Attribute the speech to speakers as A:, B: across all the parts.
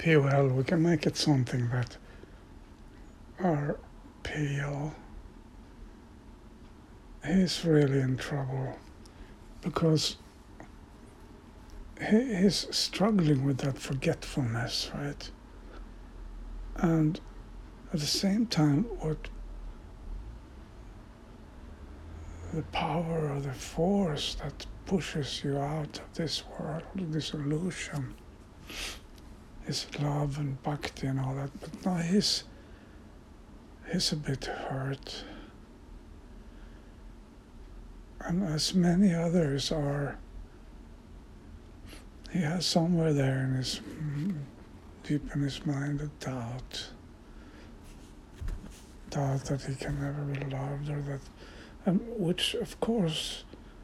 A: Well, we can make it something that our Peel he's really in trouble because he's struggling with that forgetfulness, right? And at the same time, what the power or the force that pushes you out of this world, this illusion, is love and bhakti and all that. But now he's a bit hurt. And as many others are, he has somewhere there in his, deep in his mind, a doubt that he can never be loved, or that, which of course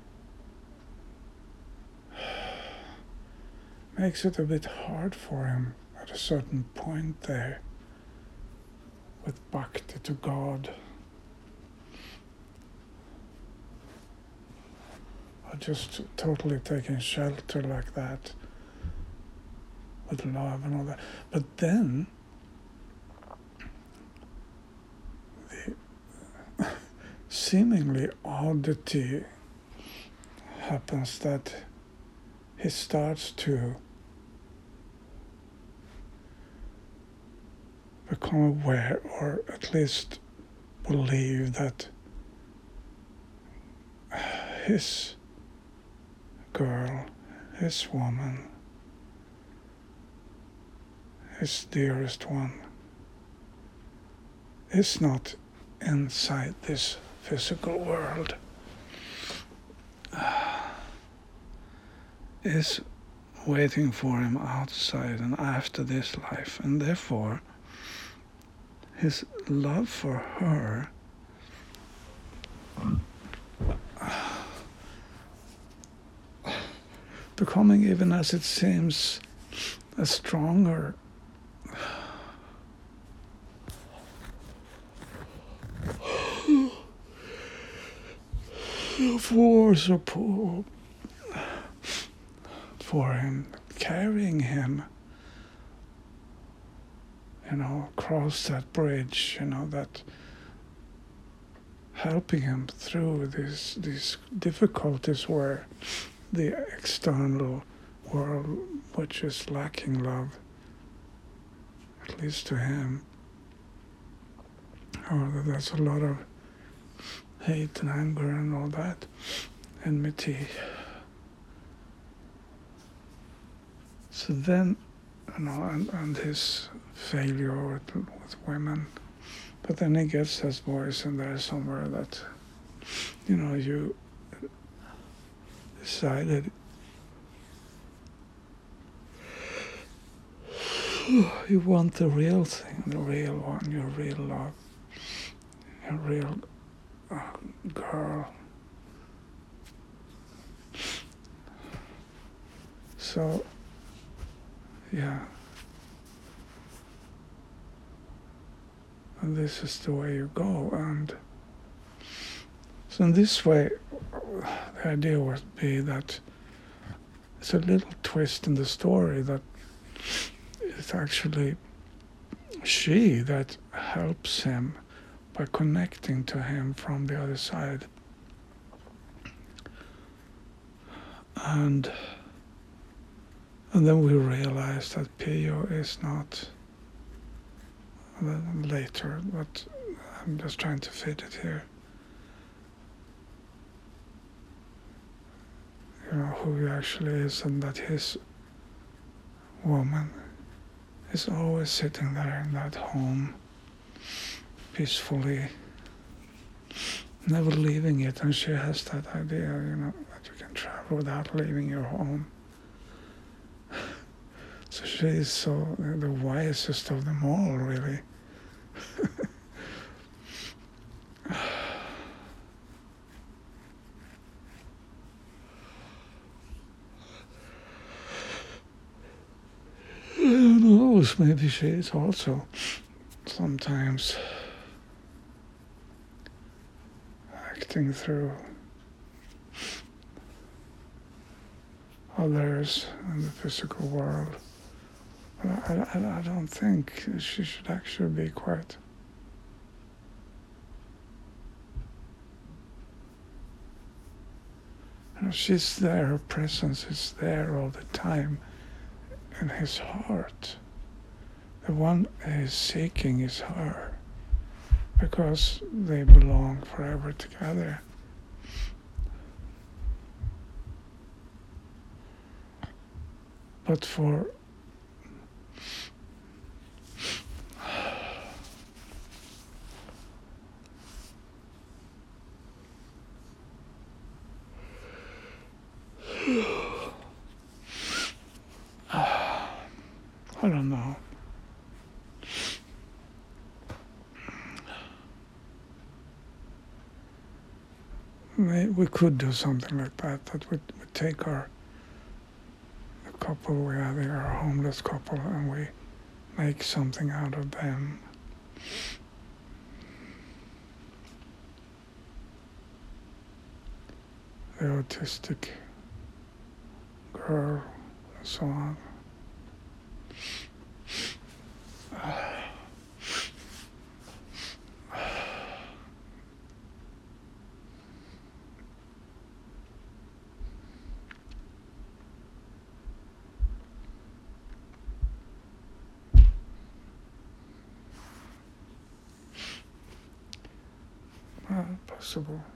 A: makes it a bit hard for him at a certain point there with bhakti to God. Or just totally taking shelter like that with love and all that. But then the seemingly oddity happens that he starts to become aware, or at least believe, that his girl, his woman, his dearest one, is not inside this physical world, is waiting for him outside and after this life, and therefore his love for her becoming, even as it seems, a stronger force or pull for him, carrying him, across that bridge, that helping him through these difficulties where the external world, which is lacking love, at least to him, or there's a lot of hate and anger and all that, enmity. So then, and his failure with women, but then he gets his voice in there somewhere that, you decided you want the real thing, the real one, your real love, your real girl. So, yeah. And this is the way you go. And so in this way, the idea would be that it's a little twist in the story that it's actually she that helps him by connecting to him from the other side. And then we realize that Pio is not later, but I'm just trying to fit it here. Who he actually is, and that his woman is always sitting there in that home, peacefully, never leaving it, and she has that idea, that you can travel without leaving your home. So she is the wisest of them all, really. Who knows, maybe she is also sometimes acting through others in the physical world, I don't think she should actually be quiet. She's there, her presence is there all the time in his heart. The one he's seeking is her, because they belong forever together. But for I don't know. We could do something like that we take the couple we have here, our homeless couple, and we make something out of them. The autistic girl, and so on. Possible.